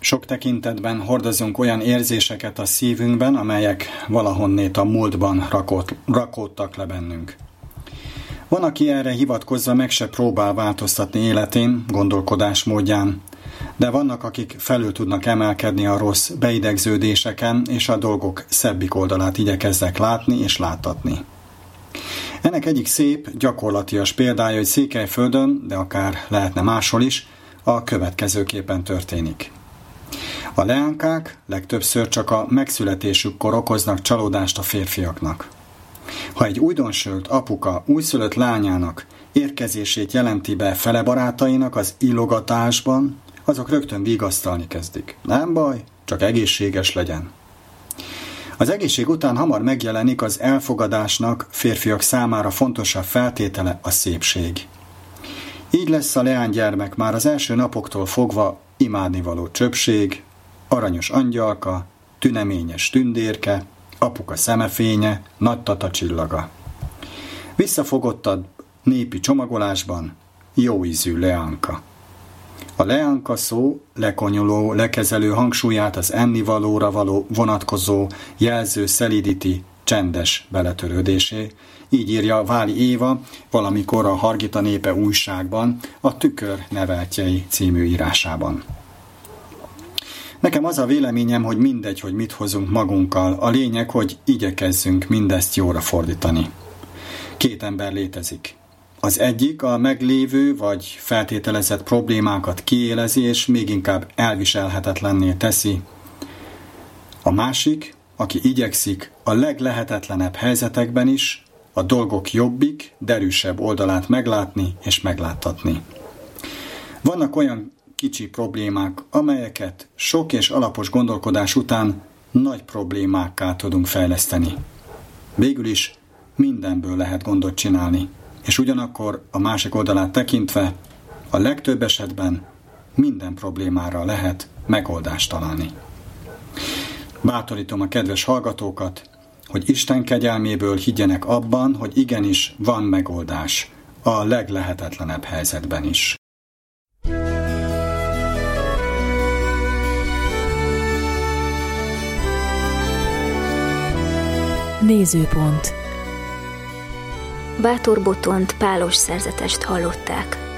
Sok tekintetben hordozunk olyan érzéseket a szívünkben, amelyek valahonnét a múltban rakódtak le bennünk. Van, aki erre hivatkozva meg se próbál változtatni életén, gondolkodásmódján, de vannak, akik felül tudnak emelkedni a rossz beidegződéseken, és a dolgok szebbik oldalát igyekeznek látni és láttatni. Ennek egyik szép, gyakorlatias példája, hogy Székelyföldön, de akár lehetne máshol is, a következőképpen történik. A leánkák legtöbbször csak a megszületésükkor okoznak csalódást a férfiaknak. Ha egy újdonsült apuka újszülött lányának érkezését jelenti be fele barátainak az illogatásban, azok rögtön vigasztalni kezdik. Nem baj, csak egészséges legyen. Az egészség után hamar megjelenik az elfogadásnak férfiak számára fontosabb feltétele, a szépség. Így lesz a leánygyermek már az első napoktól fogva imádnivaló csöpség, aranyos angyalka, tüneményes tündérke, apuka szemefénye, nagy tata csillaga. Visszafogottad népi csomagolásban jó ízű leánka. A leánka szó lekonyoló, lekezelő hangsúlyát az ennivalóra való vonatkozó jelző szelídíti csendes beletörődésé. Így írja Váli Éva valamikor a Hargita népe újságban, a Tükör neveltjei című írásában. Nekem az a véleményem, hogy mindegy, hogy mit hozunk magunkkal, a lényeg, hogy igyekezzünk mindezt jóra fordítani. Két ember létezik. Az egyik a meglévő vagy feltételezett problémákat kiélezi, és még inkább elviselhetetlenné teszi. A másik, aki igyekszik a leglehetetlenebb helyzetekben is a dolgok jobbik, derűsebb oldalát meglátni és megláttatni. Vannak olyan kicsi problémák, amelyeket sok és alapos gondolkodás után nagy problémákká tudunk fejleszteni. Végül is mindenből lehet gondot csinálni, és ugyanakkor a másik oldalát tekintve a legtöbb esetben minden problémára lehet megoldást találni. Bátorítom a kedves hallgatókat, hogy Isten kegyelméből higgyenek abban, hogy igenis van megoldás a leglehetetlenebb helyzetben is. Nézőpont. Bátor Botont pálos szerzetest hallották.